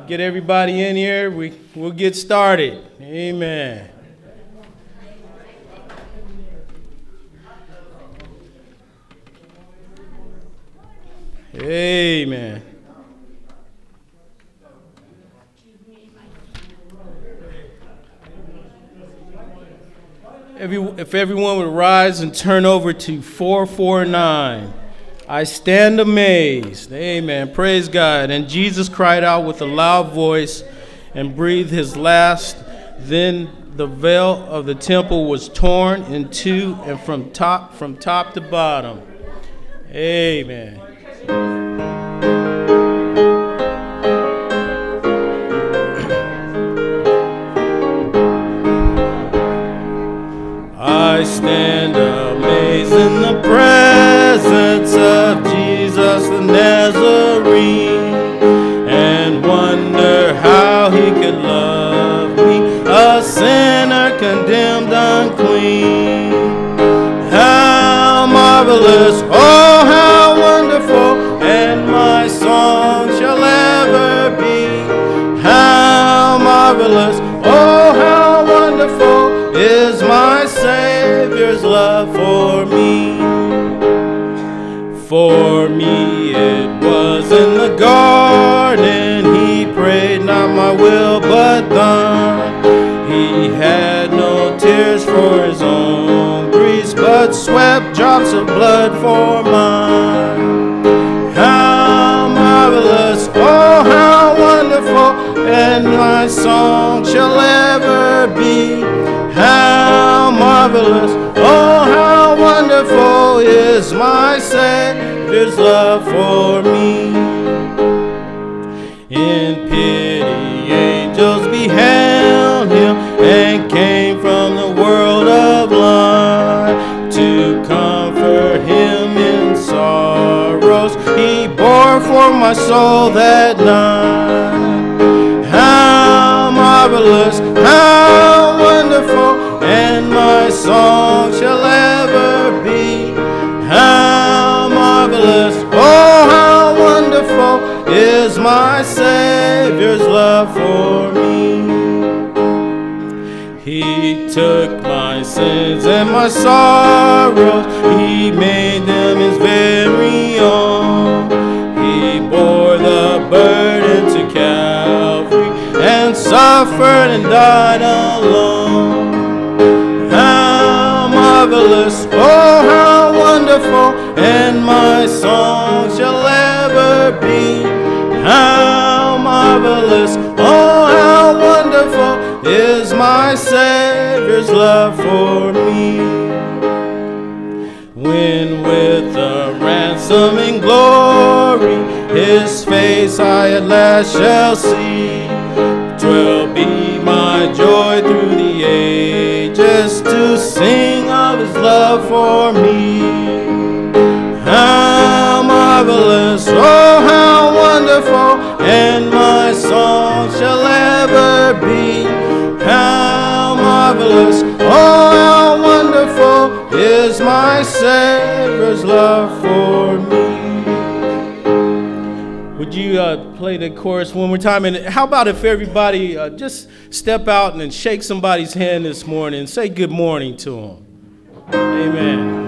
Get everybody in here. We'll get started. Amen. Amen. If everyone would rise and turn over to 449. I stand amazed. Amen. Praise God. And Jesus cried out with a loud voice and breathed his last. Then the veil of the temple was torn in two and from top to bottom. Amen. I stand amazed in the presence of Jesus the Nazarene and wonder how he could love me, a sinner condemned unclean. How marvelous, oh how wonderful, and my song shall ever be. How marvelous, oh how wonderful is my Savior's love for me. For me it was in the garden, he prayed not my will but thine. He had no tears for his own griefs, but swept drops of blood for mine. How marvelous, oh how wonderful, and my song shall ever be. How marvelous, oh how wonderful is my Savior's love for me. In pity angels beheld him and came from the world of light to comfort him in sorrows. He bore for my soul that night. How marvelous, how wonderful, and my song shall ever be. How marvelous, oh how wonderful is my Savior's love for me. He took my sins and my sorrows, he made them his very own. He bore the burden to Calvary and suffered and died alone. How marvelous, oh how wonderful, and my song shall ever be. How marvelous, oh how wonderful is my Savior's love for me. When with a ransoming glory his face I at last shall see, 'twill be my joy through the ages to sing of his love for me. How marvelous, oh how wonderful, and my song shall ever be. How marvelous, oh how wonderful is my Savior's love for me. Would you play the chorus one more time? And how about if everybody just step out and shake somebody's hand this morning and say good morning to them. Amen.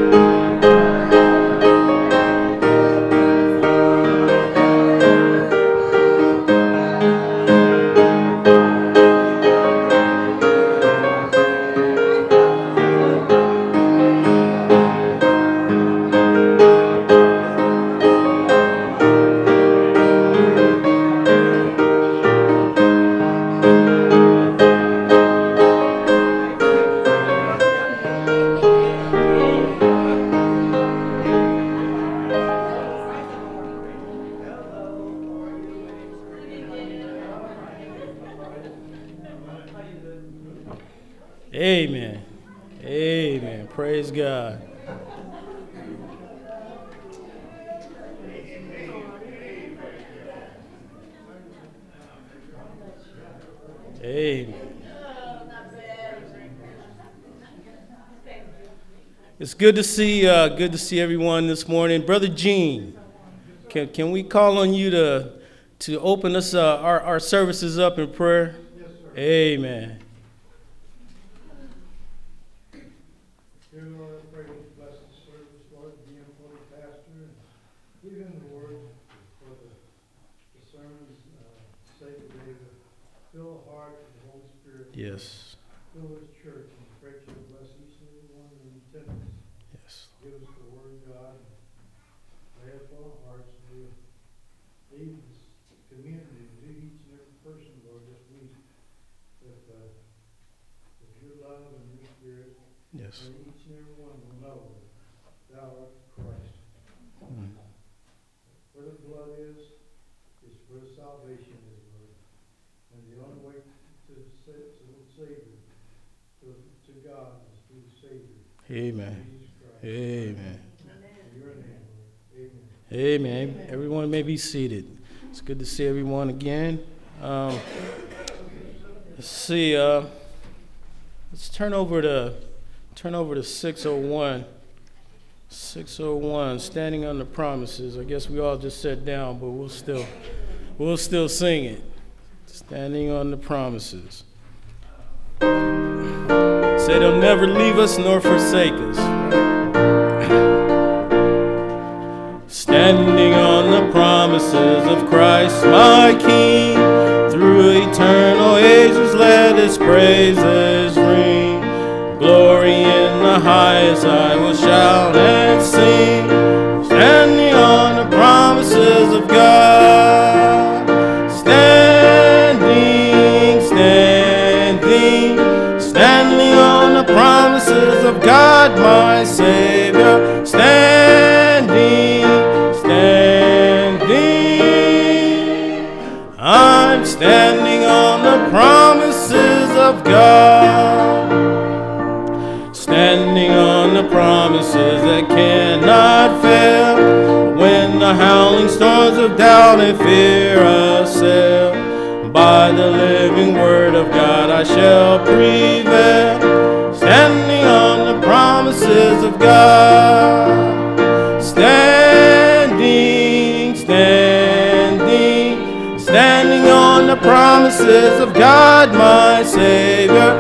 Amen. Amen. Praise God. Amen. It's good to see everyone this morning. Brother Gene, can we call on you to open us our services up in prayer? Yes, sir. Amen. Dear Lord, I pray that you bless the service, Lord, the holy pastor, and even the word for the sermon's sake today to fill the heart of the Holy Spirit. Yes. Fill this church, and pray that you bless each and every one in attendance. Yes. Give us the word of God, and lay it upon our hearts, and we'll lead this community, lead each and every person, Lord, this week with your love and your spirit. Yes. And each and every one will know that thou art Christ. Where the blood is where the salvation is, Lord. And the only way to the Savior, to God, is through the Savior. Amen. Jesus Christ. Amen. In your name, Lord. Amen. Amen. Everyone may be seated. It's good to see everyone again. Let's see. Let's turn over to 601. 601, standing on the promises. I guess we all just sat down, but we'll still sing it. Standing on the promises. Say they'll never leave us nor forsake us. Standing on the promises of Christ, my King, through eternal ages let his praises ring. Glory in the highest I will shout and sing, standing on the promises of God. Standing on the promises of God, my Savior. Standing. I'm standing on the promises of God. Standing on the promises that cannot fail. When the howling storms of doubt and fear assail, by the living word of God I shall prevail. Standing on the promises of God. Standing on the promises of God, my Savior.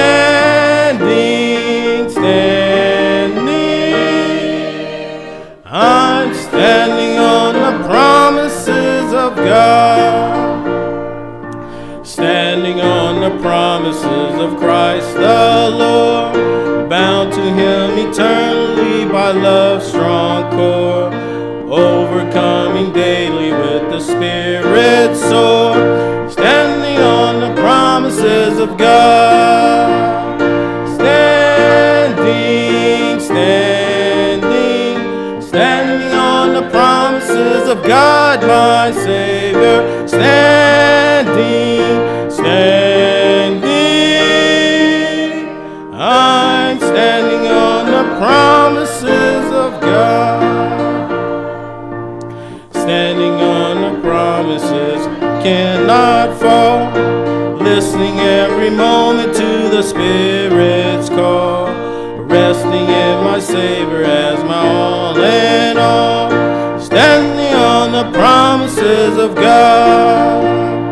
I'm standing on the promises of God. Standing on the promises of Christ the Lord, bound to him eternally by love's strong cord, overcoming daily with the Spirit's sword. Standing on the promises of God. Standing on the promises of God, my Savior. I'm standing on the promises of God. Standing on the promises, cannot fall. Listening every moment to the Spirit's call. Resting in my Savior as my all in all. Standing on the promises of God.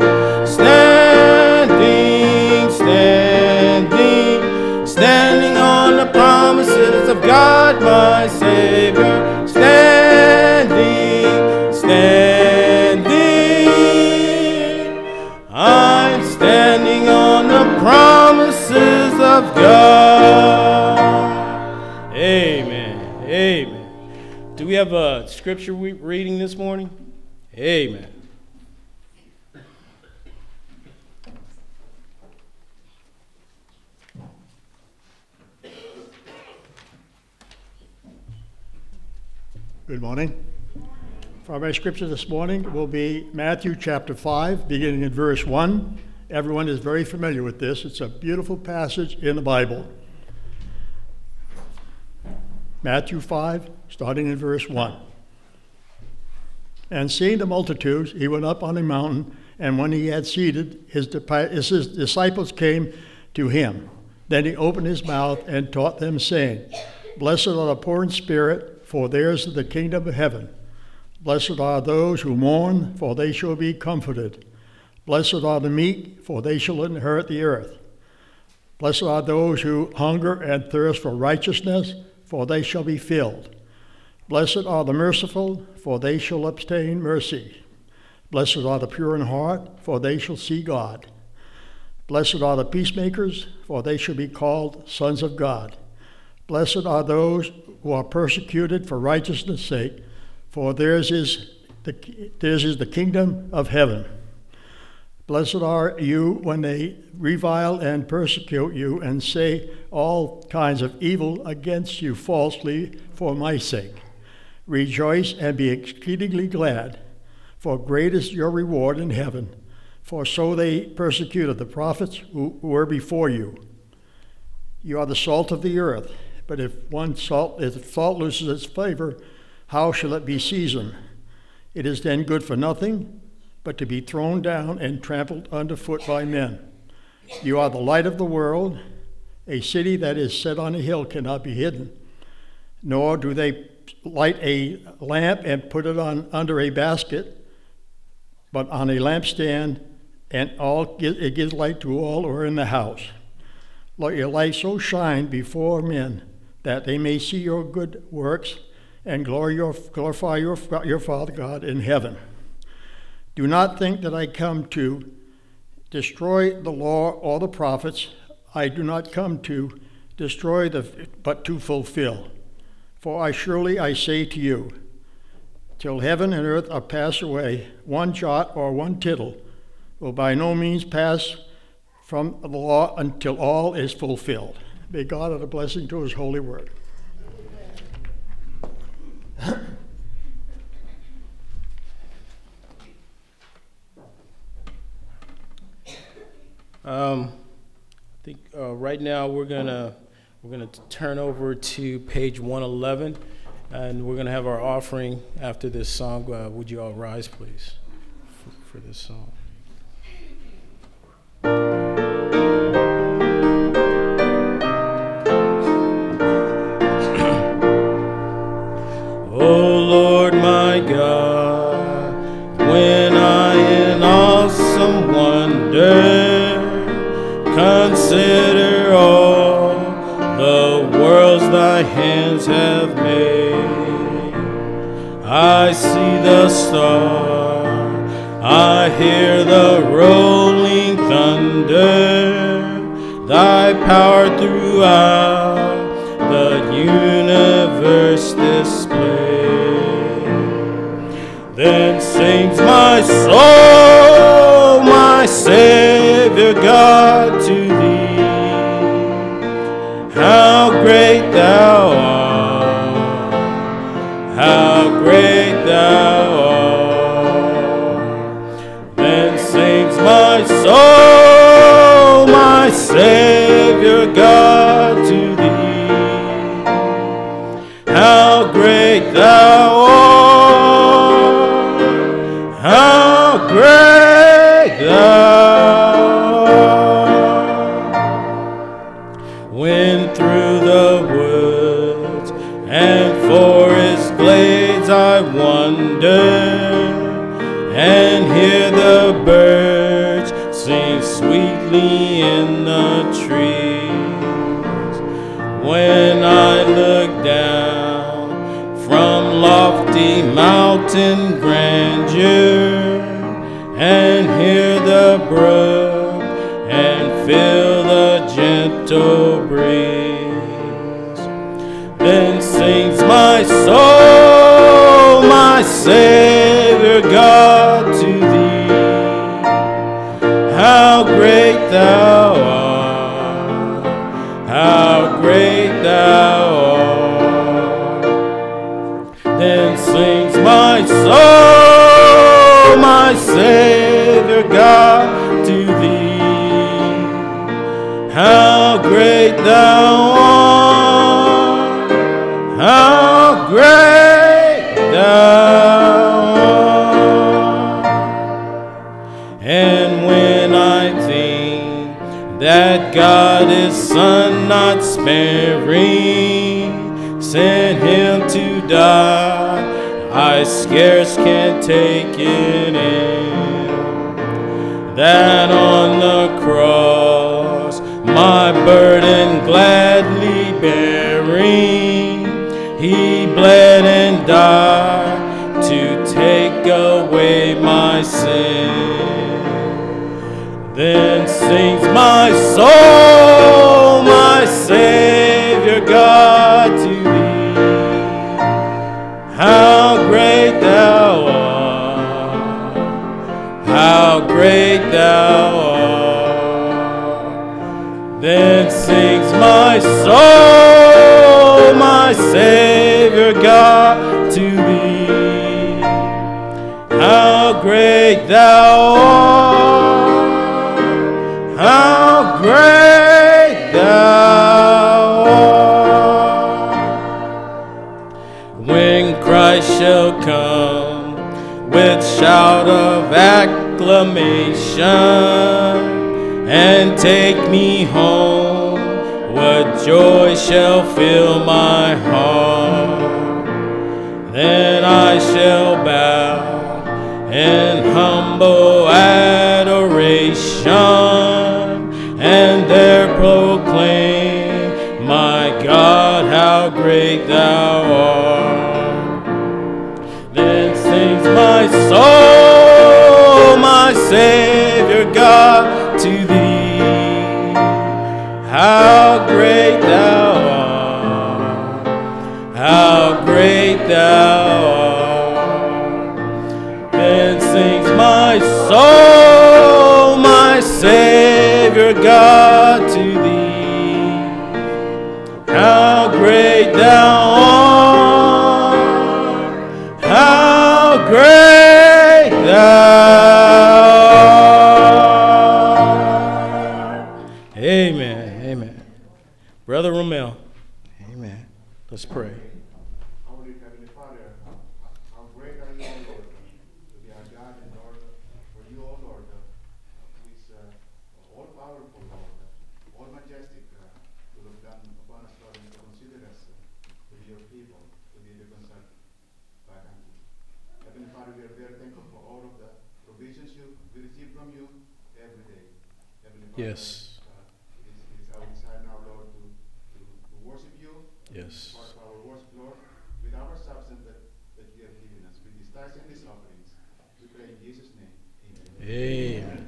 Standing on the promises of God, my Savior. I'm standing on the promises of God. Amen. Amen. Do we have a scripture reading this morning? Amen. Good morning. For our scripture this morning will be Matthew chapter 5, beginning in verse 1. Everyone is very familiar with this. It's a beautiful passage in the Bible. Matthew 5, starting in verse 1. And seeing the multitudes, he went up on a mountain, and when he had seated, his disciples came to him. Then he opened his mouth and taught them, saying, Blessed are the poor in spirit, for theirs is the kingdom of heaven. Blessed are those who mourn, for they shall be comforted. Blessed are the meek, for they shall inherit the earth. Blessed are those who hunger and thirst for righteousness, for they shall be filled. Blessed are the merciful, for they shall obtain mercy. Blessed are the pure in heart, for they shall see God. Blessed are the peacemakers, for they shall be called sons of God. Blessed are those who are persecuted for righteousness' sake, for theirs is the kingdom of heaven. Blessed are you when they revile and persecute you and say all kinds of evil against you falsely for my sake. Rejoice and be exceedingly glad, for great is your reward in heaven. For so they persecuted the prophets who were before you. You are the salt of the earth, but if salt loses its flavor, how shall it be seasoned? It is then good for nothing, but to be thrown down and trampled underfoot by men. You are the light of the world. A city that is set on a hill cannot be hidden, nor do they light a lamp and put it under a basket, but on a lampstand, and it gives light to all who are in the house. Let your light so shine before men that they may see your good works and glorify your Father God in heaven. Do not think that I come to destroy the law or the prophets. I do not come to destroy but to fulfill. For I say to you, till heaven and earth are passed away, one jot or one tittle will by no means pass from the law until all is fulfilled. May God add a blessing to his holy word. I think right now we're gonna turn over to page 111, and we're gonna have our offering after this song. Would you all rise, please, for this song? Oh Lord my God, when I in awesome wonder consider all the worlds thy hands have made, I see the star, I hear the rolling thunder, thy power throughout the universe display. Then sings my soul, my Savior God, to thee. How great thou art, how great thou art. Then sings my soul, my Savior God, to thee. How great thou art, how great thou art. When through the woods and forest glades I wander and hear the birds sing sweetly in the trees, when I look down from lofty mountain grandeur and hear the brook and feel the gentle breeze, then sings my soul, my Savior God, to thee. How great thou art, how great thou art. Then sings my soul, my Savior God, to thee. How great thou art, how great thou art. And when I think that God his Son not sparing sent him to die, I I scarce can take it in. That on the cross, my burden gladly bearing, he bled and died to take away my sin. Then sings my soul, my Savior God, to thee. How great thou art, how great thou art. Then sings my soul, my Savior God, to thee. How great thou art, how great thou art. When Christ shall come with shout of acclamation and take me home, what joy shall fill my heart. Then I shall bow in humble adoration and there proclaim, my God, how great thou art. Then sings my soul, my Savior God, to thee. How great thou art, how great thou art. Then sings my soul, my Savior God, to thee. How great thou art, how great thou art. Amen, amen. Brother Romel, amen. Let's pray. Holy Heavenly Father, how great are you, O Lord, to be our God and Lord, for you, O Lord, who is all-powerful, Lord, all-majestic, to look down upon us, Lord, and to consider us to be your people, to be reconciled back unto you. Heavenly Father, we are very thankful for all of the provisions we receive from you every day. Heavenly Father, Yes. it is our desire now, Lord, to worship you. Yes. Part of our worship, Lord, with our substance that you have given us, with these tithes and these offerings. We pray in Jesus' name. Amen. Amen.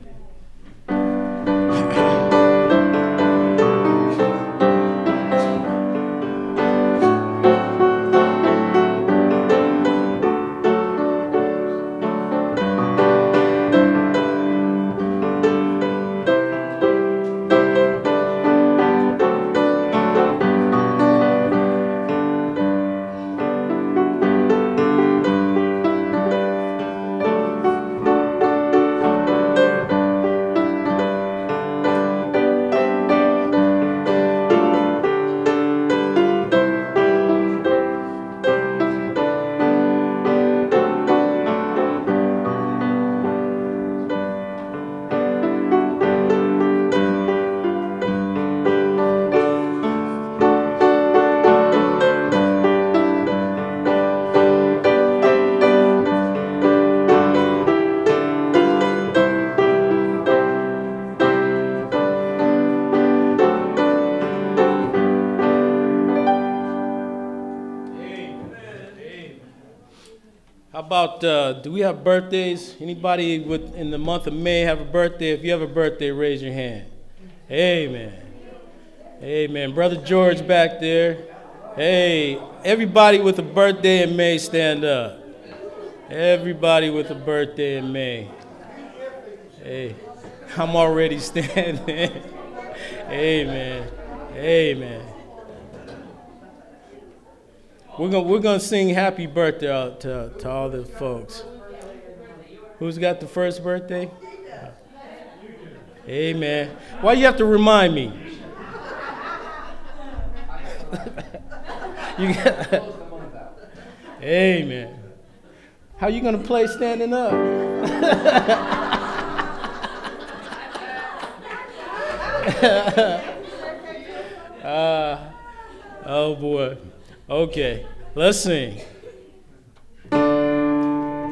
How about, do we have birthdays? Anybody in the month of May have a birthday? If you have a birthday, raise your hand. Amen. Amen. Brother George back there. Hey, everybody with a birthday in May, stand up. Everybody with a birthday in May. Hey, I'm already standing. Amen. Amen. We're gonna sing happy birthday out to all the folks. Who's got the first birthday? Amen. Why you have to remind me? You got, amen. How you gonna play standing up? Oh boy. Okay, let's sing.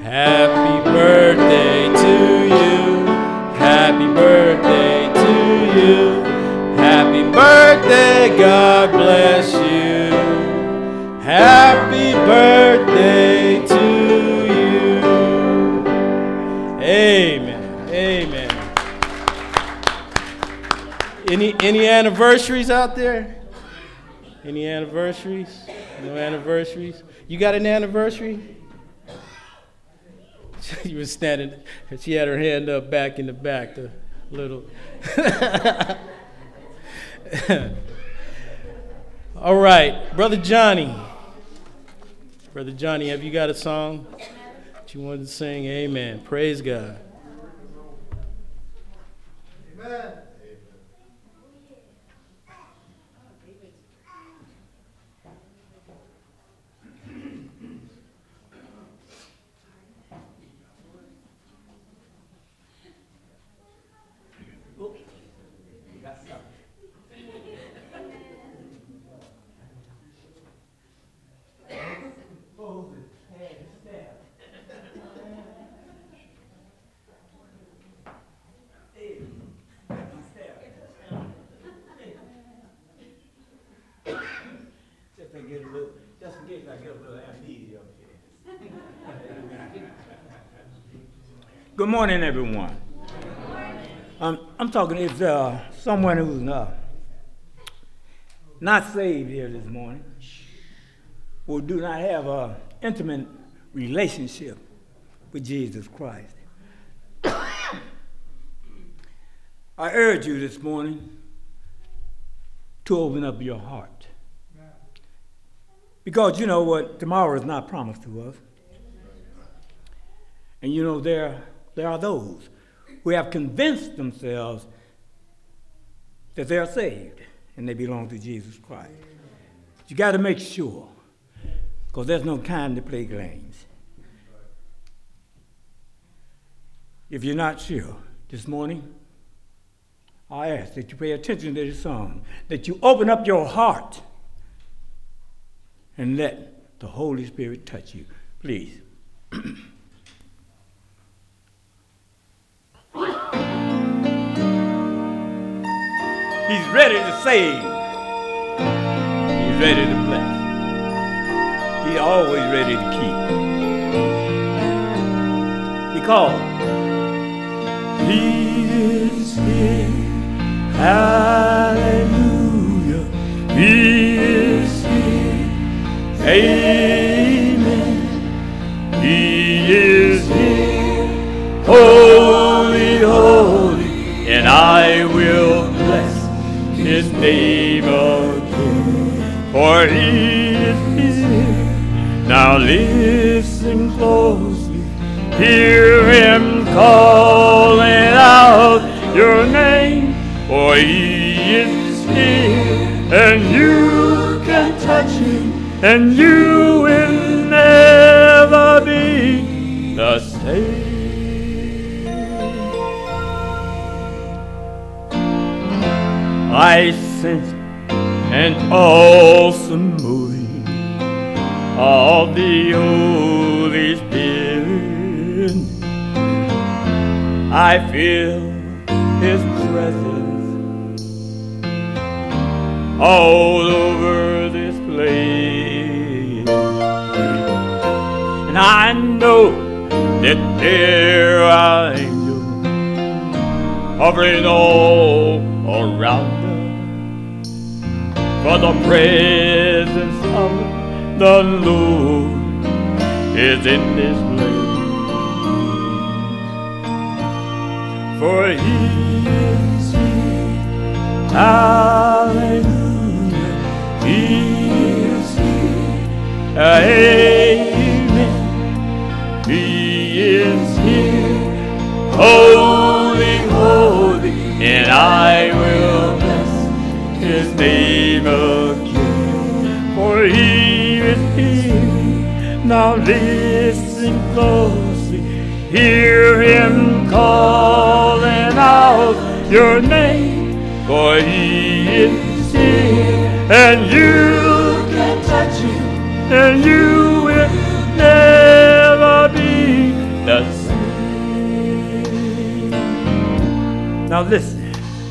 Happy birthday to you. Happy birthday to you. Happy birthday, God bless you. Happy birthday to you. Amen. Amen. Any anniversaries out there? Any anniversaries? No anniversaries? You got an anniversary? She was standing, she had her hand up back in the back, the little. All right, Brother Johnny. Brother Johnny, have you got a song that you wanted to sing? Amen. Praise God. Amen. Just in case I get a little amnesia up here. Good morning, everyone. I'm talking if someone who's not saved here this morning, or do not have an intimate relationship with Jesus Christ. I urge you this morning to open up your heart. Because you know what? Tomorrow is not promised to us. And you know, there are those who have convinced themselves that they're saved and they belong to Jesus Christ. You got to make sure, because there's no time to play games. If you're not sure this morning, I ask that you pay attention to this song, that you open up your heart and let the Holy Spirit touch you. Please. He's ready to save. He's ready to bless. He's always ready to keep. Because He is here. Hallelujah. He is here. Amen. He is here. Holy, holy. And I will bless His name again, for He is here. Now listen closely, hear Him calling out your name, for He is here, and you can touch Him, and you will never be the same. I sense an awesome moving of the Holy Spirit. I feel His presence all over this place. And I know that there are angels hovering all around us, for the presence of the Lord is in this place. For He is here, hallelujah, He is here, amen, He is here, holy, holy, and I will bless His name again, for He is here. Now listen closely, hear Him calling out your name, for He is here, and you can touch Him, and you will never be Now listen.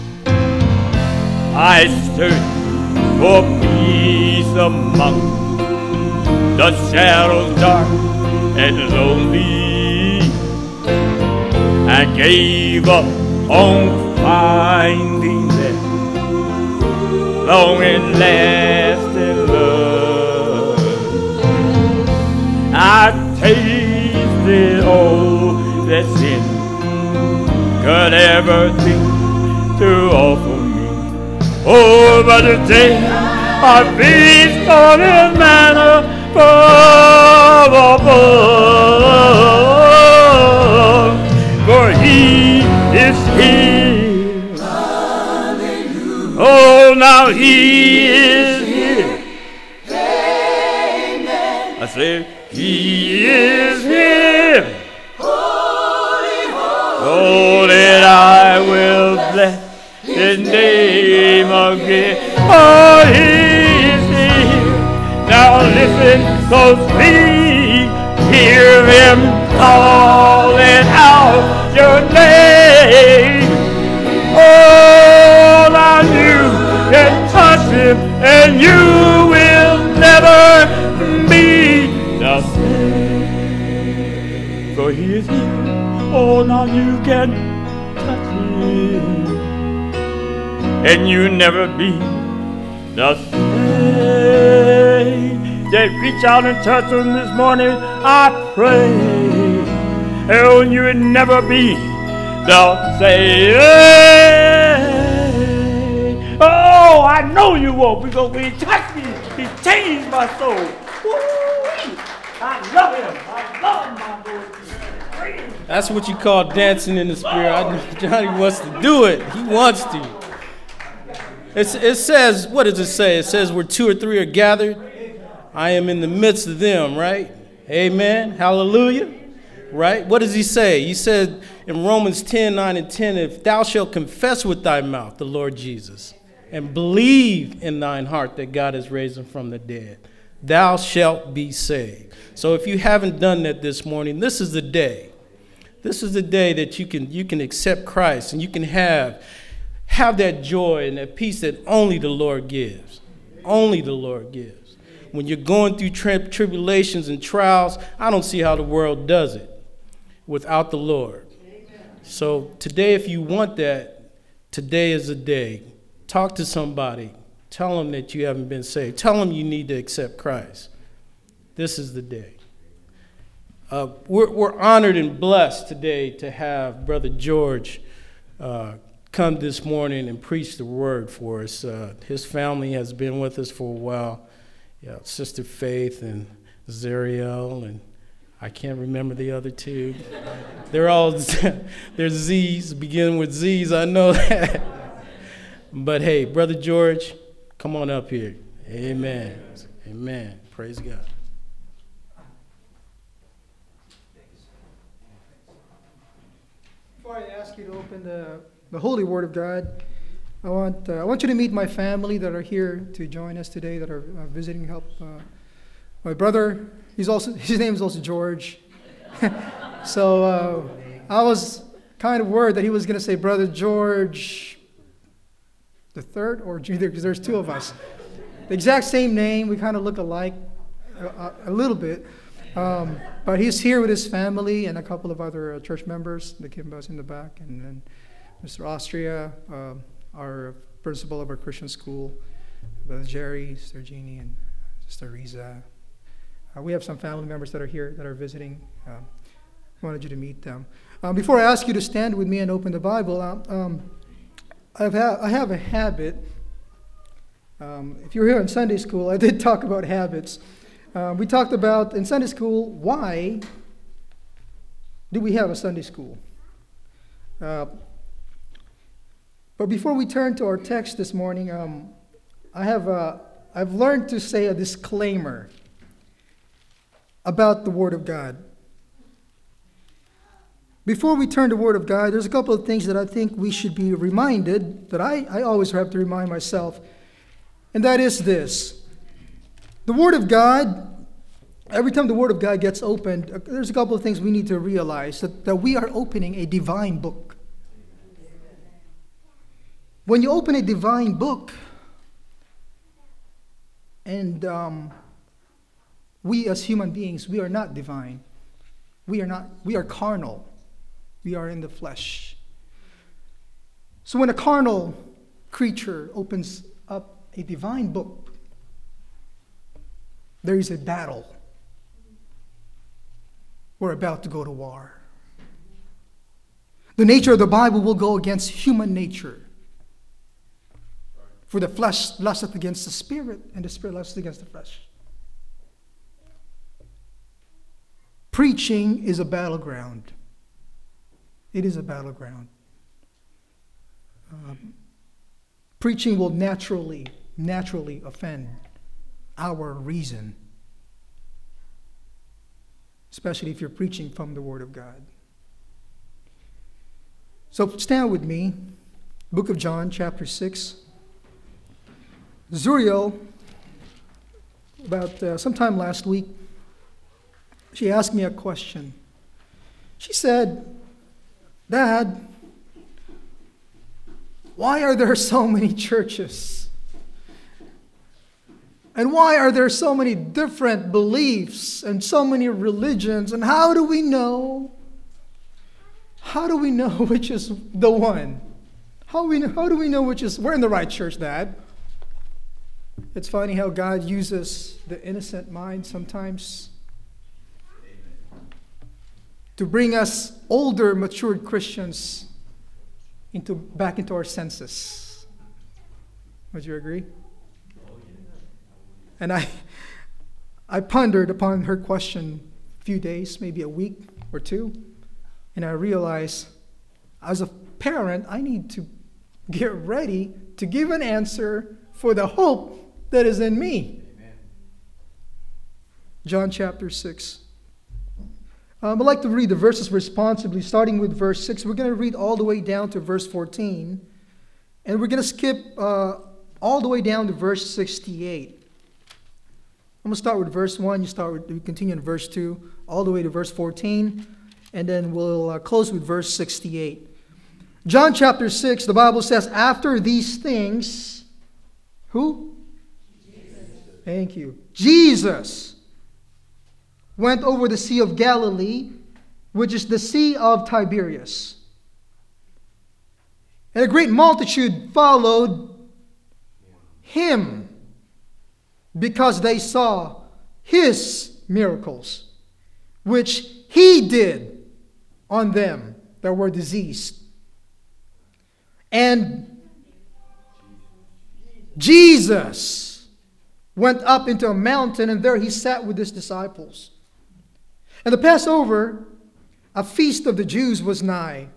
I search for peace among the shadows dark and lonely. I gave up on finding that long and lasting love. I tasted all that sin could ever think to offer me. Oh, but today I feast on His manna from above, for He is here. Oh, now He is here. I said, He is here. Oh, that I will bless His name again. Oh, He is here. Now listen closely. Hear Him calling out your name. Oh, now you can touch Him and you will never be the same. For He is here. Oh, now you can touch Him and you never be the same. They reach out and touch Him this morning. I pray, oh, you will never be the same. Oh, I know you won't, because when He touched me, He changed my soul. Woo-wee. I love Him. I love Him, my Lord. That's what you call dancing in the spirit. I know Johnny wants to do it. He wants to. It says, what does it say? It says where 2 or 3 are gathered, I am in the midst of them, right? Amen. Hallelujah. Right? What does He say? He said in Romans 10:9-10, if thou shalt confess with thy mouth the Lord Jesus and believe in thine heart that God has raised Him from the dead, thou shalt be saved. So if you haven't done that this morning, this is the day. This is the day that you can accept Christ and you can have that joy and that peace that only the Lord gives. Only the Lord gives. When you're going through tribulations and trials, I don't see how the world does it without the Lord. So today, if you want that, today is the day. Talk to somebody. Tell them that you haven't been saved. Tell them you need to accept Christ. This is the day. We're honored and blessed today to have Brother George come this morning and preach the word for us. His family has been with us for a while. Yeah, Sister Faith and Zariel, and I can't remember the other two. They're Z's, beginning with Z's, I know that. But hey, Brother George, come on up here. Amen. Amen. Praise God. Before I ask you to open the Holy Word of God, I want you to meet my family that are here to join us today, that are visiting help. My brother, his name is also George. So I was kind of worried that he was going to say Brother George the third or Junior, because there's 2 of us. The exact same name, we kind of look alike a little bit. But he's here with his family and a couple of other church members. The Kimbas in the back, and then Mr. Austria, our principal of our Christian school, Brother Jerry, Sister Jeannie, and Sister Riza. We have some family members that are here that are visiting. I wanted you to meet them. Before I ask you to stand with me and open the Bible, I have a habit. If you were here in Sunday school, I did talk about habits. We talked about, in Sunday school, why do we have a Sunday school? But before we turn to our text this morning, I've learned to say a disclaimer about the Word of God. Before we turn to the Word of God, there's a couple of things that I think we should be reminded, that I always have to remind myself, and that is this. The Word of God, every time the Word of God gets opened, there's a couple of things we need to realize, that we are opening a divine book. When you open a divine book, and we as human beings, we are not divine. We are carnal. We are in the flesh. So when a carnal creature opens up a divine book, there is a battle. We're about to go to war. The nature of the Bible will go against human nature. For the flesh lusteth against the spirit, and the spirit lusteth against the flesh. Preaching is a battleground. It is a battleground. Preaching will naturally offend our reason, especially if you're preaching from the Word of God. So stand with me, Book of John, chapter 6. Zuriel, about sometime last week, she asked me a question. She said, "Dad, why are there so many churches? And why are there so many different beliefs and so many religions? And how do we know? How do we know which is the one? How do we know which is, we're in the right church, Dad?" It's funny how God uses the innocent mind sometimes to bring us older, matured Christians back into our senses. Would you agree? And I pondered upon her question a few days, maybe a week or two, and I realized as a parent, I need to get ready to give an answer for the hope that is in me. Amen. John chapter 6. I'd like to read the verses responsibly, starting with verse 6. We're going to read all the way down to verse 14. And we're going to skip all the way down to verse 68. I'm going to start with verse 1. We continue in verse 2, all the way to verse 14. And then we'll close with verse 68. John chapter 6, the Bible says, after these things, who? Jesus. Thank you. Jesus went over the Sea of Galilee, which is the Sea of Tiberias. And a great multitude followed him because they saw his miracles, which he did on them that were diseased. And Jesus went up into a mountain, and there he sat with his disciples. And the Passover, a feast of the Jews, was nigh.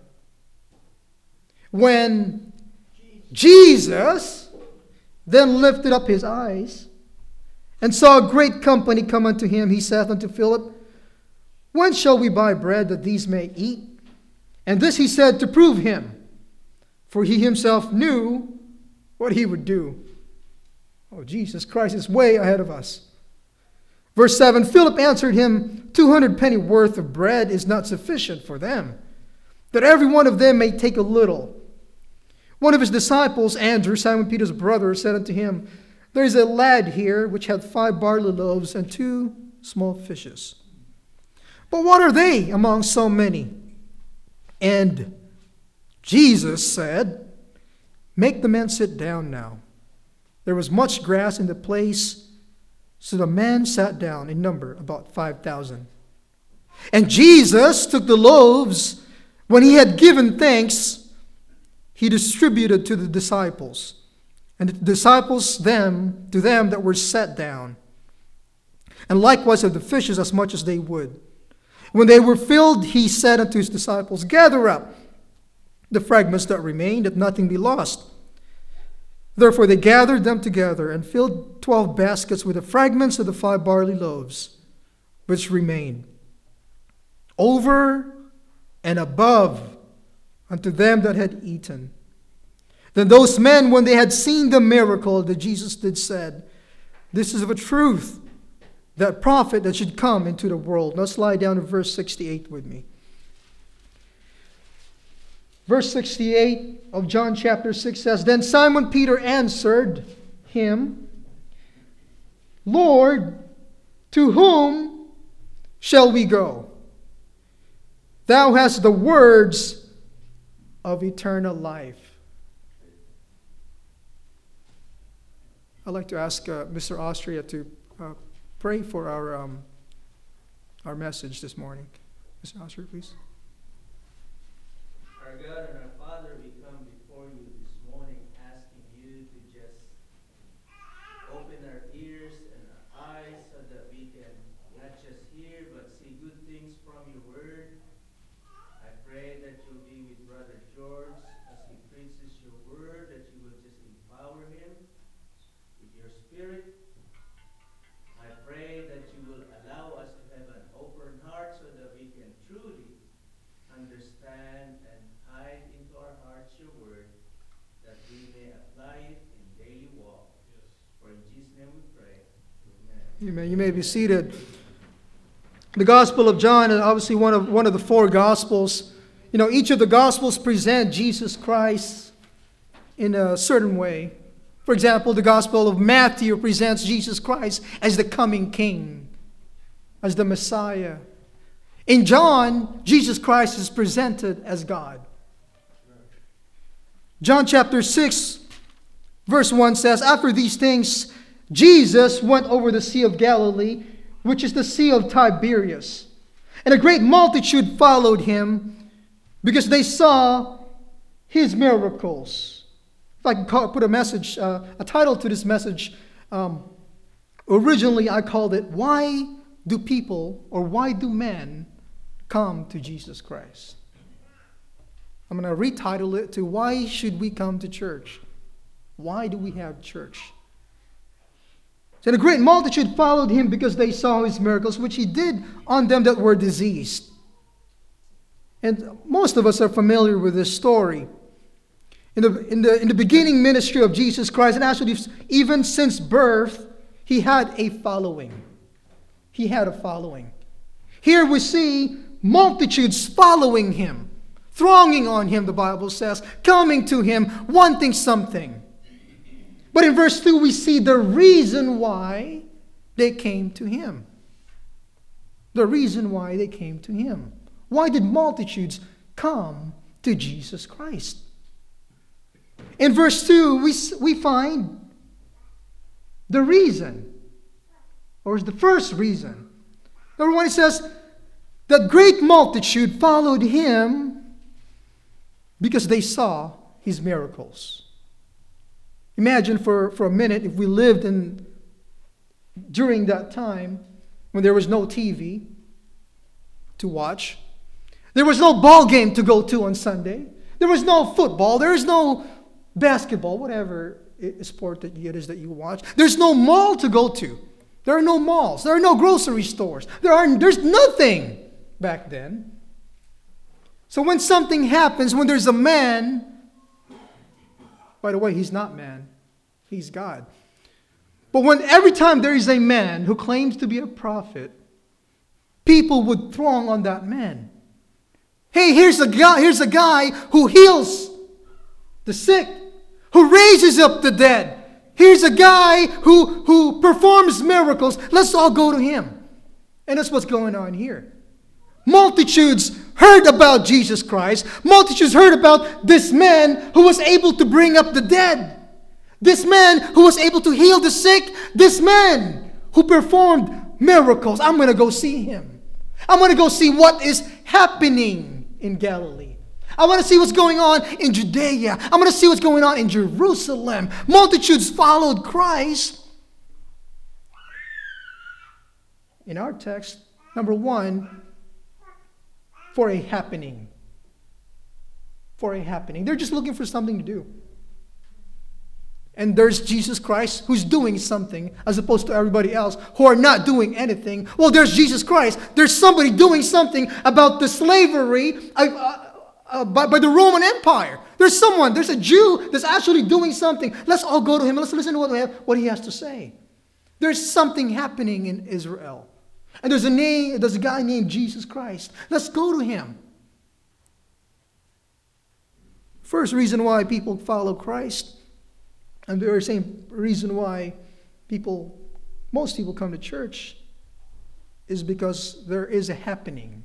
When Jesus then lifted up his eyes and saw a great company come unto him, he saith unto Philip, when shall we buy bread that these may eat? And this he said to prove him, for he himself knew what he would do. Oh, Jesus Christ is way ahead of us. Verse 7, Philip answered him, 200 penny worth of bread is not sufficient for them, that every one of them may take a little. One of his disciples, Andrew, Simon Peter's brother, said unto him, there is a lad here which hath 5 barley loaves and 2 small fishes. But what are they among so many? And Jesus said, make the men sit down now. There was much grass in the place, so the men sat down in number, about 5,000. And Jesus took the loaves. When he had given thanks, he distributed to the disciples, and the disciples to them that were set down. And likewise of the fishes as much as they would. When they were filled, he said unto his disciples, gather up the fragments that remain, that nothing be lost. Therefore they gathered them together and filled 12 baskets with the fragments of the 5 barley loaves, which remained, over and above unto them that had eaten. Then those men, when they had seen the miracle that Jesus did, said, this is of a truth, that prophet that should come into the world. Now slide down to verse 68 with me. Verse 68, of John chapter 6 says, Then Simon Peter answered him, Lord, to whom shall we go? Thou hast the words of eternal life. I'd like to ask Mr. Austria to pray for our message this morning. Mr. Austria, please. Our God and our Father, we come before you this morning asking you to just open our ears and our eyes so that we can not just hear but see good things from your word. I pray that you'll be with Brother George as he preaches your word, that you will just empower him with your spirit. I pray that you will allow us to have an open heart so that we can truly understand and hide into our hearts your word, that we may apply it in daily walk. Yes. For in Jesus' name we pray. Amen. You may be seated. The Gospel of John is obviously one of the four Gospels. You know, each of the Gospels present Jesus Christ in a certain way. For example, the Gospel of Matthew presents Jesus Christ as the coming King, as the Messiah. In John, Jesus Christ is presented as God. John chapter 6, verse 1 says, After these things, Jesus went over the Sea of Galilee, which is the Sea of Tiberias. And a great multitude followed him because they saw his miracles. If I can put a title to this message, originally I called it, Why do men come to Jesus Christ? I'm going to retitle it to Why Should We Come to Church? Why do we have church? And a great multitude followed him because they saw his miracles, which he did on them that were diseased. And most of us are familiar with this story. In the beginning ministry of Jesus Christ, and actually even since birth, he had a following. He had a following. Here we see multitudes following him, thronging on him, the Bible says, coming to him, wanting something. But in verse 2, we see the reason why they came to him. The reason why they came to him. Why did multitudes come to Jesus Christ? In verse 2, we find the reason, or the first reason. Number one, it says, the great multitude followed him because they saw his miracles. Imagine for a minute if we lived during that time when there was no TV to watch. There was no ball game to go to on Sunday. There was no football. There is no basketball, whatever sport that it is that you watch. There's no mall to go to. There are no malls. There are no grocery stores. There's nothing back then. So when something happens, when there's a man, by the way, he's not man. He's God. But every time there is a man who claims to be a prophet, people would throng on that man. Hey, here's a guy who heals the sick, who raises up the dead. Here's a guy who performs miracles. Let's all go to him. And that's what's going on here. Multitudes heard about Jesus Christ. Multitudes heard about this man who was able to bring up the dead. This man who was able to heal the sick. This man who performed miracles. I'm going to go see him. I'm going to go see what is happening in Galilee. I want to see what's going on in Judea. I'm going to see what's going on in Jerusalem. Multitudes followed Christ. In our text, number one, for a happening. For a happening. They're just looking for something to do. And there's Jesus Christ who's doing something as opposed to everybody else who are not doing anything. Well, there's Jesus Christ. There's somebody doing something about the slavery by the Roman Empire. There's a Jew that's actually doing something. Let's all go to him and let's listen to what he has to say. There's something happening in Israel. And there's a guy named Jesus Christ. Let's go to him. First reason why people follow Christ, and the very same reason why most people come to church, is because there is a happening.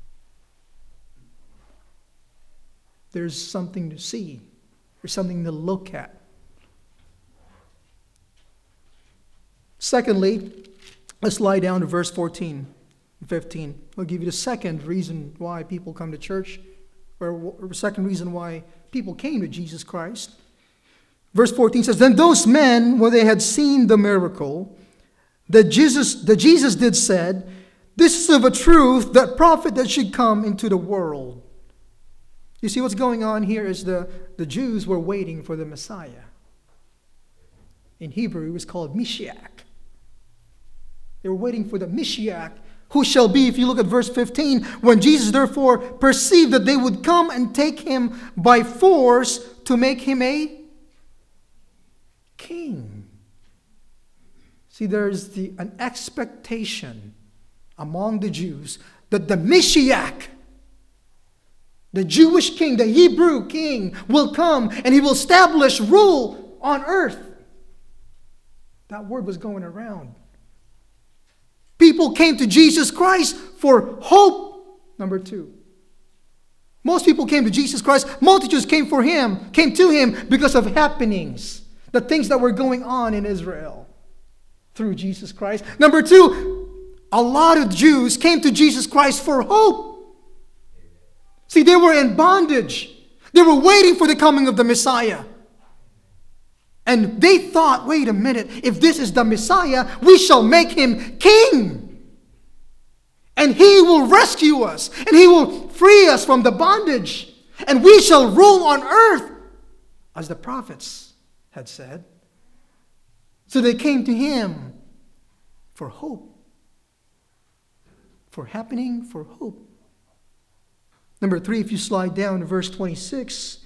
There's something to see. There's something to look at. Secondly, let's slide down to verse 14 and 15. I'll give you the second reason why people come to church, or second reason why people came to Jesus Christ. Verse 14 says, Then those men, when they had seen the miracle that Jesus did, said, This is of a truth that prophet that should come into the world. You see what's going on here is the Jews were waiting for the Messiah. In Hebrew, it was called Mashiach. They were waiting for the Mashiach, who shall be, if you look at verse 15, when Jesus therefore perceived that they would come and take him by force to make him a king. See, there's an expectation among the Jews that the Mashiach, the Jewish king, the Hebrew king, will come and he will establish rule on earth. That word was going around. People came to Jesus Christ for hope. Number two. Most people came to Jesus Christ. Multitudes came to him because of happenings. The things that were going on in Israel through Jesus Christ. Number two, a lot of Jews came to Jesus Christ for hope. See, they were in bondage. They were waiting for the coming of the Messiah. And they thought, wait a minute, if this is the Messiah, we shall make him king. And he will rescue us. And he will free us from the bondage. And we shall rule on earth, as the prophets had said. So they came to him for hope. For happening, for hope. Number three, if you slide down to verse 26,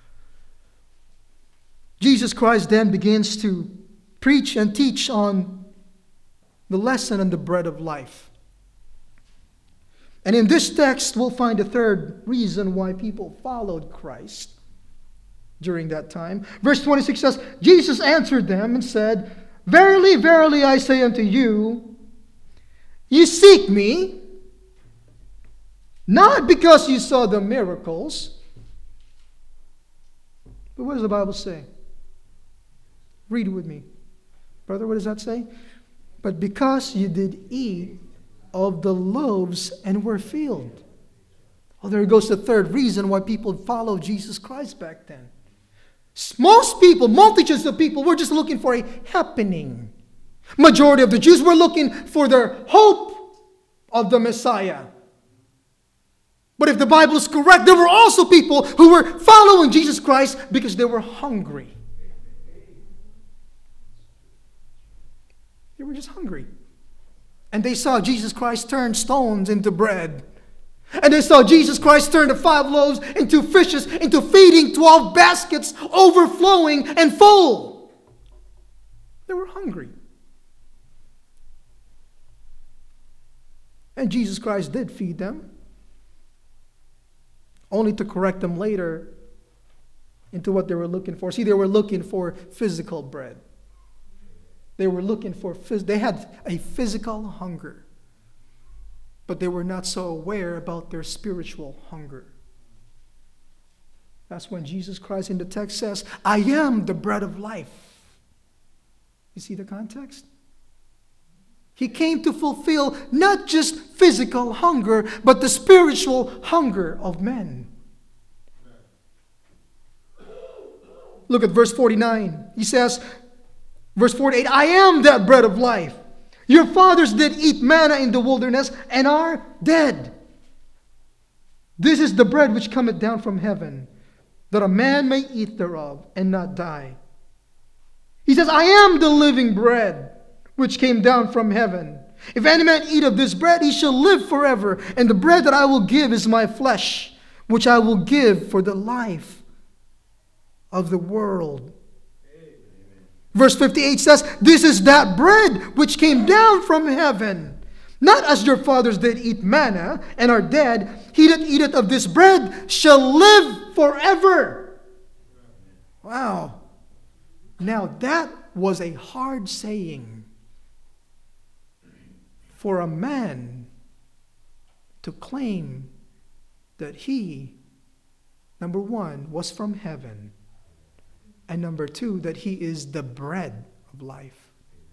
Jesus Christ then begins to preach and teach on the lesson and the bread of life. And in this text, we'll find a third reason why people followed Christ during that time. Verse 26 says, Jesus answered them and said, Verily, verily, I say unto you, you seek me, not because you saw the miracles. But what does the Bible say? Read it with me. Brother, what does that say? But because you did eat of the loaves and were filled. Oh, there goes the third reason why people followed Jesus Christ back then. Most people, multitudes of people, were just looking for a happening. Majority of the Jews were looking for their hope of the Messiah. But if the Bible is correct, there were also people who were following Jesus Christ because they were hungry. They were just hungry. And they saw Jesus Christ turn stones into bread. And they saw Jesus Christ turn the 5 loaves into fishes, into feeding 12 baskets, overflowing and full. They were hungry. And Jesus Christ did feed them, only to correct them later into what they were looking for. See, they were looking for physical bread. They were looking for, they had a physical hunger. But they were not so aware about their spiritual hunger. That's when Jesus Christ in the text says, I am the bread of life. You see the context? He came to fulfill not just physical hunger, but the spiritual hunger of men. Look at verse 49. He says, verse 48, I am that bread of life. Your fathers did eat manna in the wilderness and are dead. This is the bread which cometh down from heaven, that a man may eat thereof and not die. He says, I am the living bread which came down from heaven. If any man eat of this bread, he shall live forever. And the bread that I will give is my flesh, which I will give for the life of the world. Verse 58 says, this is that bread which came down from heaven. Not as your fathers did eat manna and are dead. He that eateth of this bread shall live forever. Wow. Now that was a hard saying for a man to claim that he, number one, was from heaven, and number two, that he is the bread of life.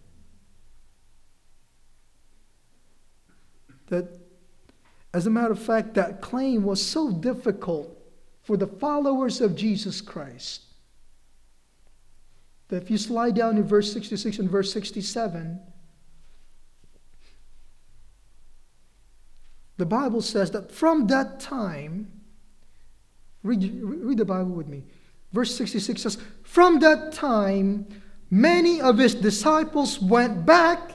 That, as a matter of fact, that claim was so difficult for the followers of Jesus Christ that if you slide down to verse 66 and verse 67, the Bible says that from that time, read the Bible with me. Verse 66 says, from that time, many of his disciples went back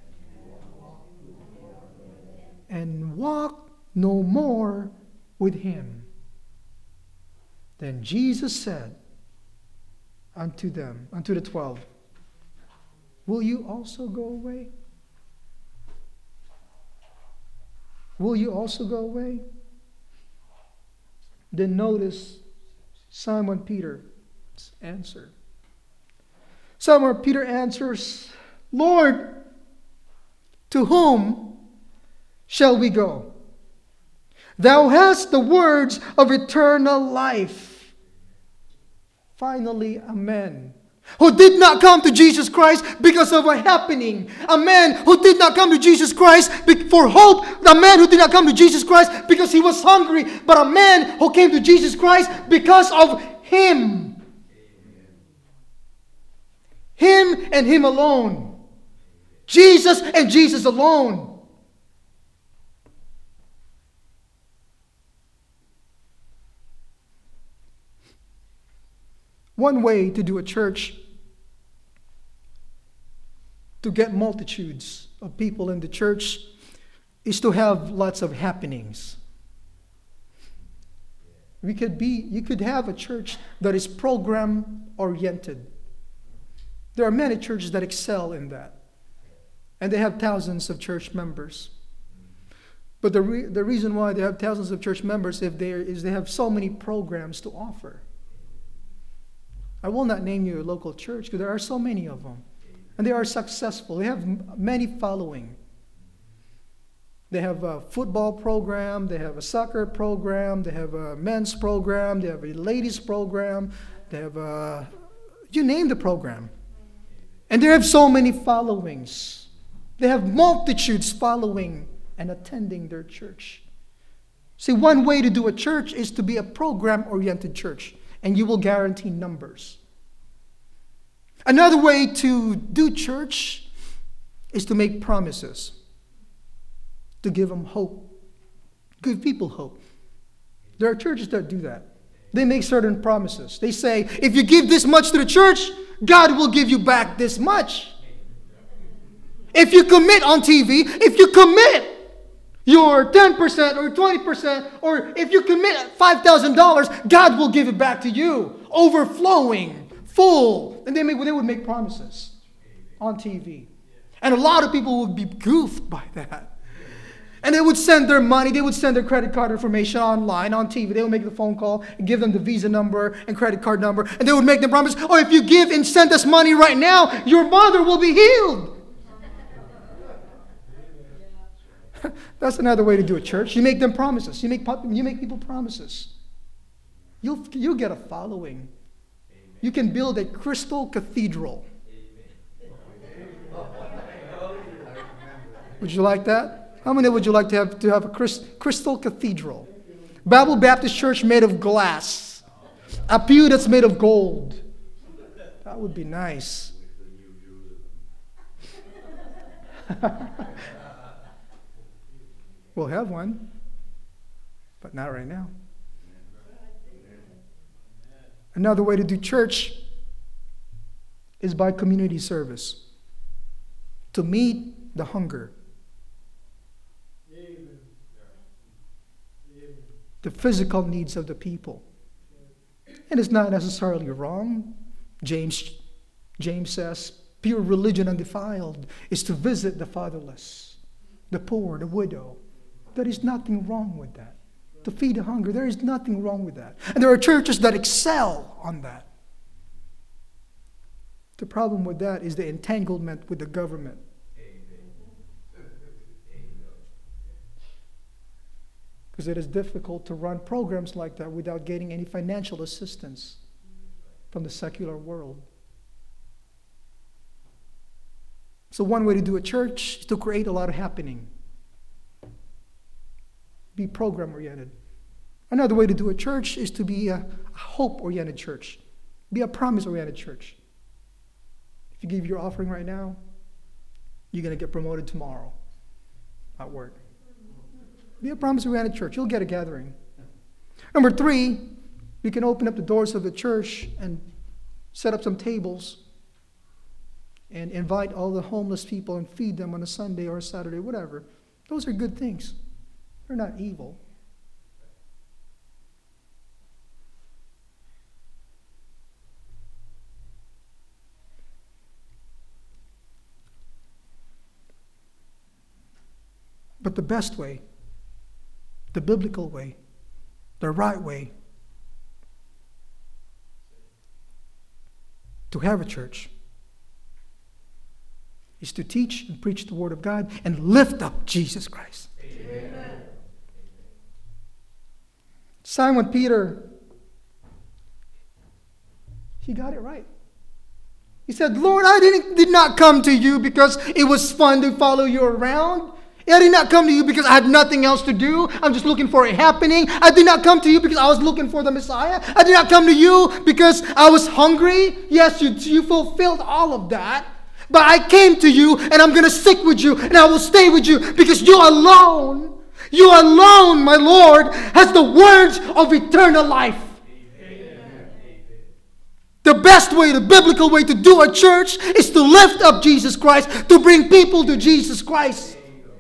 and walked no more with him. Then Jesus said unto them, unto the 12, will you also go away? Will you also go away? Then notice Simon Peter's answer. Simon Peter answers, Lord, to whom shall we go? Thou hast the words of eternal life. Finally, a man who did not come to Jesus Christ because of a happening. A man who did not come to Jesus Christ for hope. A man who did not come to Jesus Christ because he was hungry. But a man who came to Jesus Christ because of Him. Him and Him alone. Jesus and Jesus alone. One way to do a church, to get multitudes of people in the church, is to have lots of happenings. You could have a church that is program-oriented. There are many churches that excel in that. And they have thousands of church members. But the reason why they have thousands of church members is they have so many programs to offer. I will not name you a local church because there are so many of them. And they are successful. They have many following. They have a football program. They have a soccer program. They have a men's program. They have a ladies program. They have a... You name the program. And they have so many followings. They have multitudes following and attending their church. See, one way to do a church is to be a program-oriented church. And you will guarantee numbers. Another way to do church is to make promises. To give them hope. Give people hope. There are churches that do that. They make certain promises. They say, if you give this much to the church, God will give you back this much. If you commit on TV, if you commit your 10% or 20%, or if you commit $5,000, God will give it back to you. Overflowing, full. And they would make promises on TV. And a lot of people would be goofed by that. And they would send their money, they would send their credit card information online, on TV. They would make the phone call and give them the Visa number and credit card number. And they would make the promise, oh, if you give and send us money right now, your mother will be healed. That's another way to do a church. You make them promises. You make people promises. You'll get a following. You can build a crystal cathedral. Would you like that? How many would you like to have a crystal cathedral? Bible Baptist Church made of glass. A pew that's made of gold. That would be nice. We'll have one, but not right now. Another way to do church is by community service. To meet the hunger. The physical needs of the people. And it's not necessarily wrong. James says, pure religion undefiled is to visit the fatherless, the poor, the widow. There is nothing wrong with that. To feed the hunger, there is nothing wrong with that. And there are churches that excel on that. problem with that is the entanglement with the government. Because it is difficult to run programs like that without getting any financial assistance from the secular world. So one way to do a church is to create a lot of happening. Be program-oriented. Another way to do a church is to be a hope-oriented church. Be a promise-oriented church. If you give your offering right now, you're going to get promoted tomorrow at work. Be a promise-oriented church. You'll get a gathering. Number 3, we can open up the doors of the church and set up some tables and invite all the homeless people and feed them on a Sunday or a Saturday, whatever. Those are good things. They're not evil. But the best way, the biblical way, the right way to have a church is to teach and preach the Word of God and lift up Jesus Christ. Amen. Simon Peter, he got it right. He said, Lord, I did not come to you because it was fun to follow you around. I did not come to you because I had nothing else to do. I'm just looking for a happening. I did not come to you because I was looking for the Messiah. I did not come to you because I was hungry. Yes, you fulfilled all of that. But I came to you and I'm going to stick with you and I will stay with you because you alone, my Lord, has the words of eternal life. Amen. The best way, the biblical way to do a church is to lift up Jesus Christ, to bring people to Jesus Christ.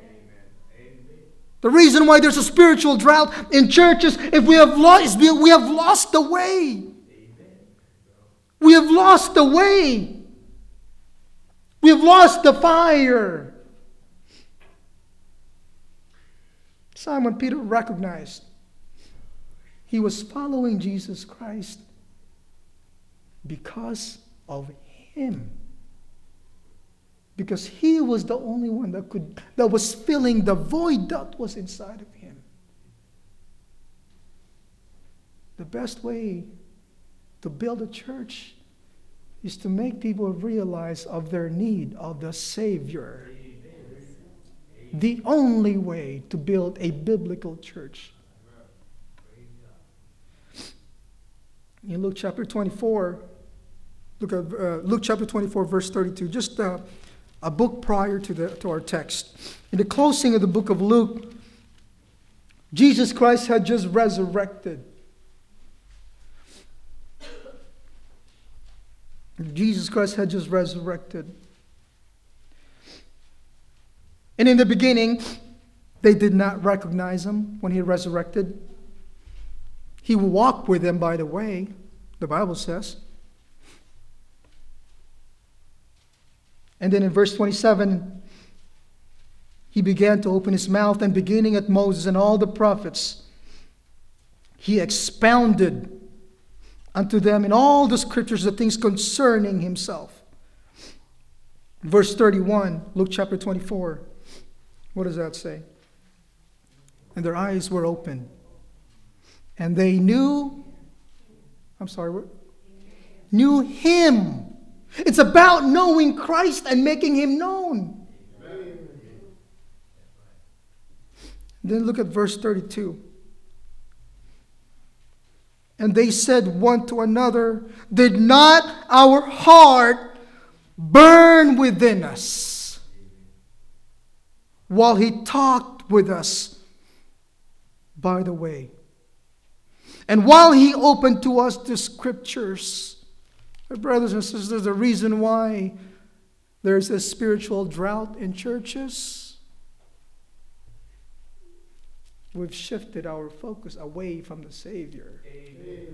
The reason why there's a spiritual drought in churches, if we have lost the way. We have lost the way. We have lost the fire. Simon Peter recognized he was following Jesus Christ because of him. Because he was the only one that was filling the void that was inside of him. The best way to build a church is to make people realize of their need of the Savior. The only way to build a biblical church. In Luke chapter 24, look at Luke chapter 24, verse 32. Just a book prior to our text. In the closing of the book of Luke, Jesus Christ had just resurrected. Jesus Christ had just resurrected. And in the beginning, they did not recognize him when he resurrected. He walked with them by the way, the Bible says. And then in verse 27, he began to open his mouth, and beginning at Moses and all the prophets, he expounded unto them in all the scriptures the things concerning himself. Verse 31, Luke chapter 24. What does that say? And their eyes were opened. And they knew him. It's about knowing Christ and making him known. Amen. Then look at verse 32. And they said one to another, did not our heart burn within us while he talked with us by the way? And while he opened to us the scriptures. My brothers and sisters, the reason why there's a spiritual drought in churches, we've shifted our focus away from the Savior. Amen.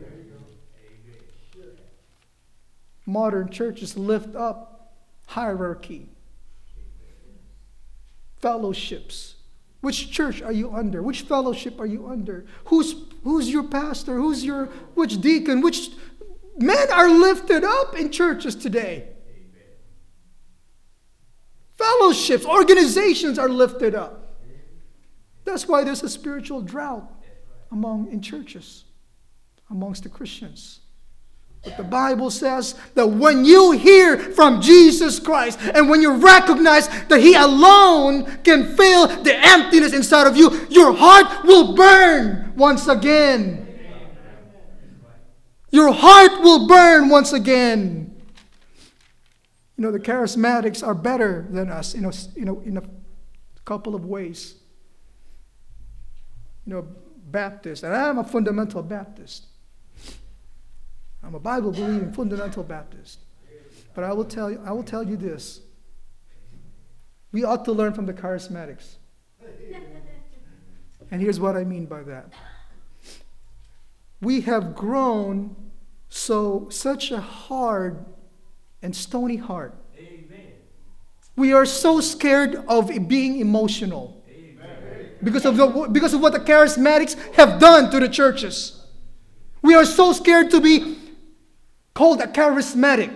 Modern churches lift up hierarchy, fellowships. Which church are you under? Which fellowship are you under? Who's your pastor? Which deacon? Which men are lifted up in churches today? Fellowships, organizations are lifted up. That's why there's a spiritual drought in churches, amongst the Christians. But the Bible says that when you hear from Jesus Christ and when you recognize that He alone can fill the emptiness inside of you, your heart will burn once again. Your heart will burn once again. You know, the charismatics are better than us in a couple of ways. You know, Baptist, and I'm a fundamental Baptist. I'm a Bible-believing fundamental Baptist. But I will tell you this. We ought to learn from the charismatics. And here's what I mean by that. We have grown such a hard and stony heart. Amen. We are so scared of being emotional. Amen. Because of what the charismatics have done to the churches. We are so scared to be called a charismatic.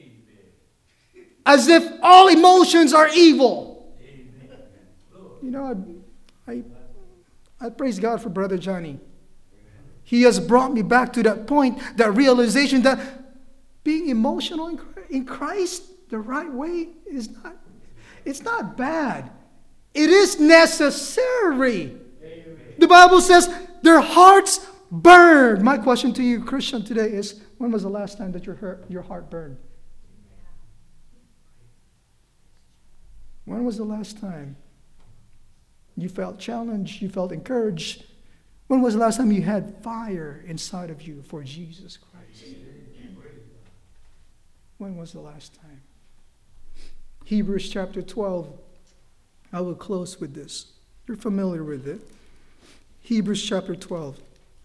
As if all emotions are evil. You know, I praise God for Brother Johnny. He has brought me back to that point, that realization that being emotional in Christ the right way it's not bad. It is necessary. The Bible says their hearts burned. My question to you, Christian, today is, when was the last time that your heart burned? When was the last time you felt challenged, you felt encouraged? When was the last time you had fire inside of you for Jesus Christ? When was the last time? Hebrews chapter 12. I will close with this. You're familiar with it. Hebrews chapter 12.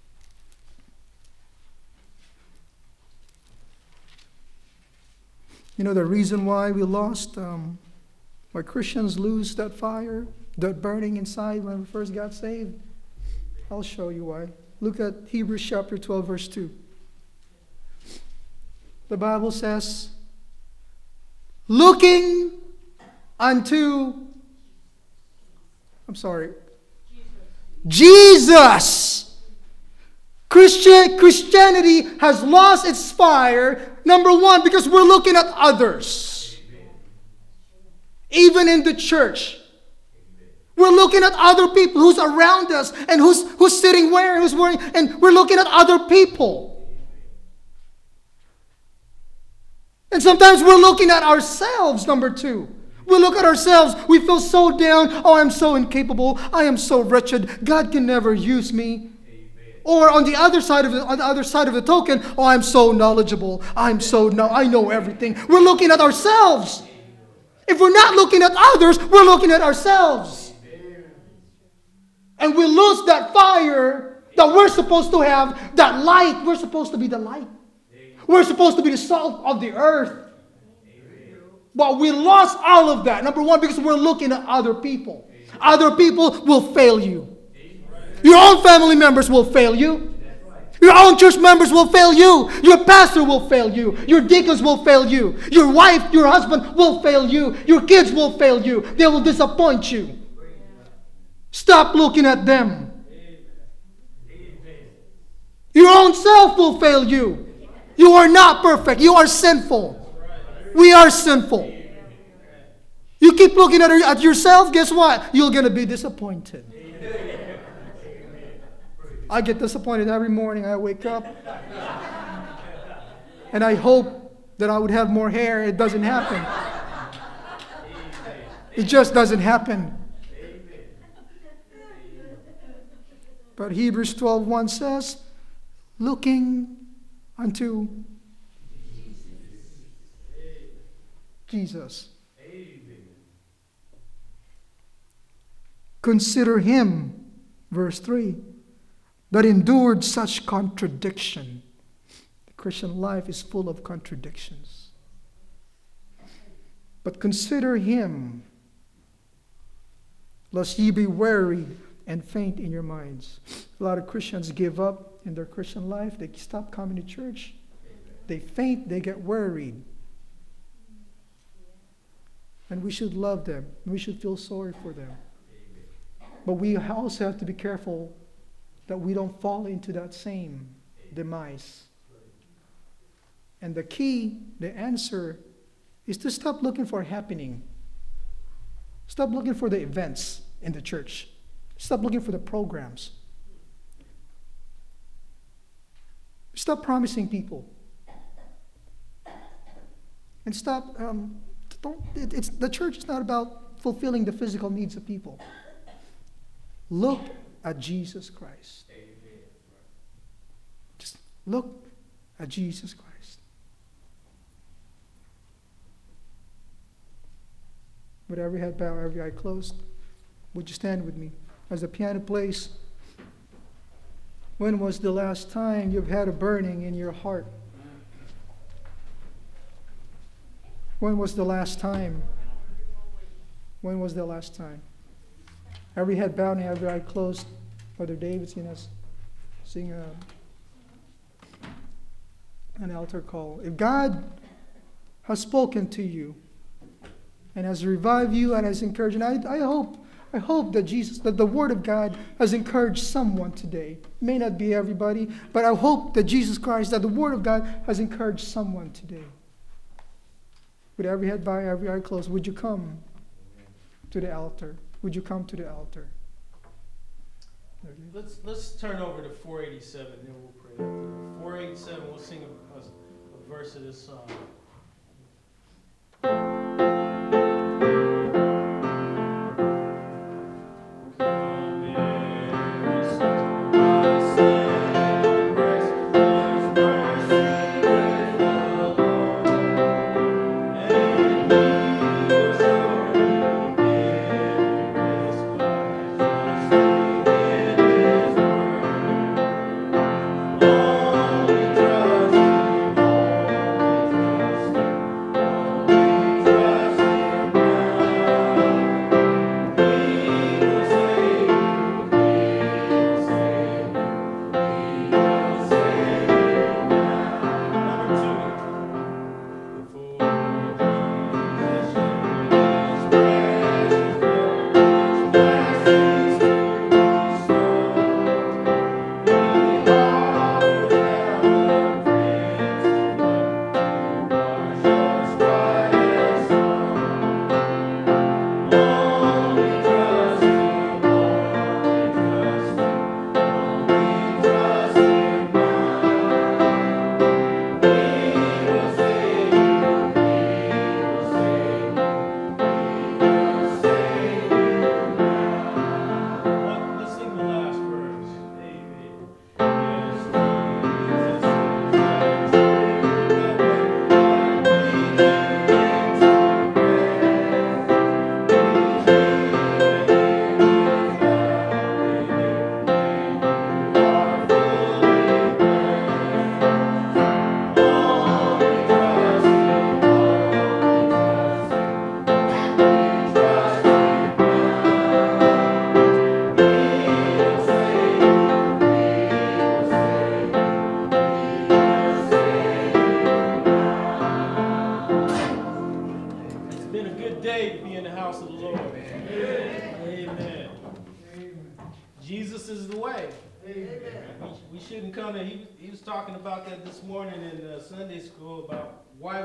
You know the reason why we lost, why Christians lose that fire, that burning inside when we first got saved? I'll show you why. Look at Hebrews chapter 12, verse 2. The Bible says, looking unto, Jesus. Christianity has lost its fire, number one, because we're looking at others. Even in the church. We're looking at other people who's around us and who's sitting where, who's wearing, and we're looking at other people. And sometimes we're looking at ourselves, number two. We look at ourselves, we feel so down. Oh, I'm so incapable. I am so wretched. God can never use me. Or on the other side of the token, oh, I'm so knowledgeable. I know everything. We're looking at ourselves. If we're not looking at others, we're looking at ourselves. And we lose that fire that we're supposed to have, that light. We're supposed to be the light. We're supposed to be the salt of the earth. But we lost all of that. Number one, because we're looking at other people. Other people will fail you. Your own family members will fail you. Your own church members will fail you. Your pastor will fail you. Your deacons will fail you. Your wife, your husband will fail you. Your kids will fail you. They will disappoint you. Stop looking at them. Your own self will fail you. You are not perfect. You are sinful. We are sinful. You keep looking at yourself, guess what? You're going to be disappointed. I get disappointed every morning. I wake up and I hope that I would have more hair. It doesn't happen. It just doesn't happen. But Hebrews 12:1 says, looking unto Jesus. Consider him, verse 3, that endured such contradiction. The Christian life is full of contradictions. But consider him, lest ye be weary and faint in your minds. A lot of Christians give up in their Christian life. They stop coming to church. They faint, they get worried. And we should love them. We should feel sorry for them. But we also have to be careful that we don't fall into that same demise. And the key, the answer, is to stop looking for happening. Stop looking for the events in the church. Stop looking for the programs. Stop promising people. And stop, the church is not about fulfilling the physical needs of people. Look at Jesus Christ. Just look at Jesus Christ. With every head bowed, every eye closed, would you stand with me as the piano plays? When was the last time you've had a burning in your heart? When was the last time? When was the last time? Every head bowed and every eye closed. Brother David's going to sing an altar call. If God has spoken to you and has revived you and has encouraged, and I hope that the Word of God has encouraged someone today. It may not be everybody, but I hope that that the Word of God has encouraged someone today. With every head bowed, every eye closed, would you come to the altar? Would you come to the altar? Let's turn over to 487, then we'll pray after that. 487, we'll sing a verse of this song. He was talking about that this morning in Sunday school about why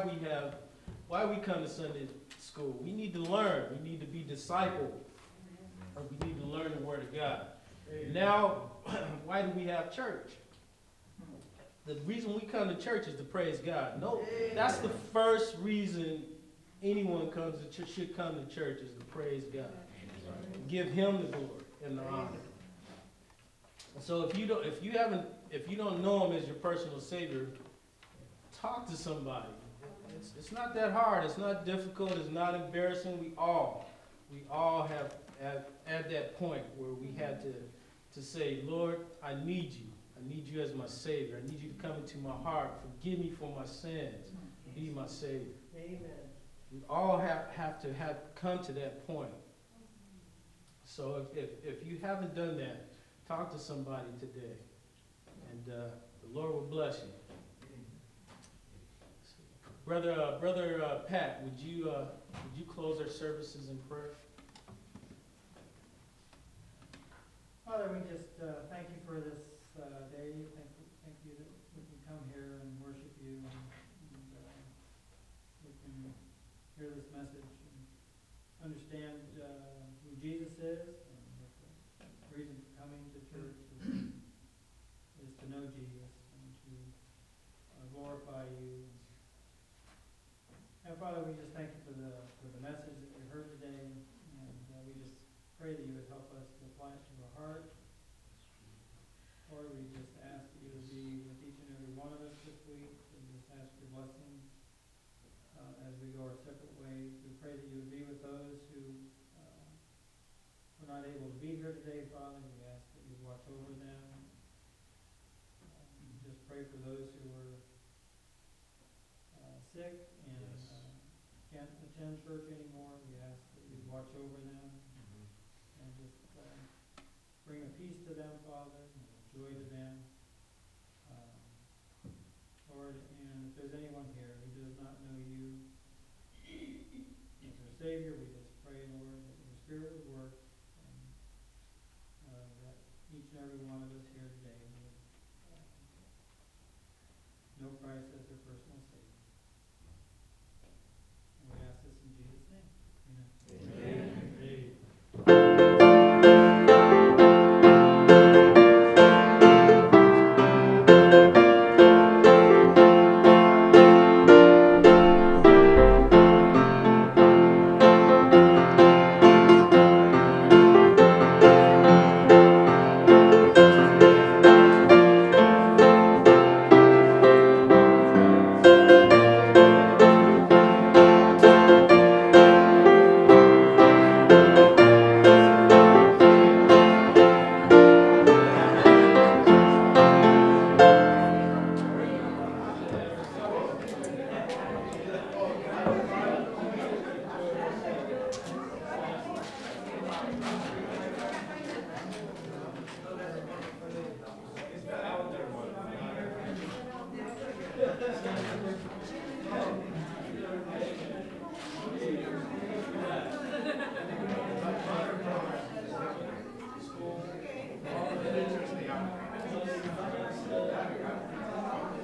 we come to Sunday school. We need to learn. We need to be discipled. Or we need to learn the Word of God. Now, why do we have church? The reason we come to church is to praise God. No, that's the first reason anyone comes to church, should come to church, is to praise God. Give Him the glory and the honor. So if you don't know Him as your personal Savior, talk to somebody. It's not that hard. It's not difficult. It's not embarrassing. We all have at that point where we had to say, Lord, I need you. I need you as my Savior. I need you to come into my heart. Forgive me for my sins. Be my Savior. Amen. We all have to come to that point. So if you haven't done that, talk to somebody today, and the Lord will bless you. Brother Pat, would you close our services in prayer? Father, we just thank you for this day. Thank you that we can come here and worship you, and we can hear this message and understand who Jesus is, and that the reason for coming to church is to know Jesus and to glorify you. And Father, we just thank you for the message that we heard today, and we just pray that you would help us to apply it to our heart. Lord, we just ask that you would be with each and every one of us this week. We just ask your blessing as we go our separate ways. We pray that you would be with those who were not able to be here today, Father. We ask that you watch over them. Just pray for those who were sick and can't attend church anymore. We ask that you watch over them and just bring a peace to them, Father, and joy to them. Lord, and if there's anyone here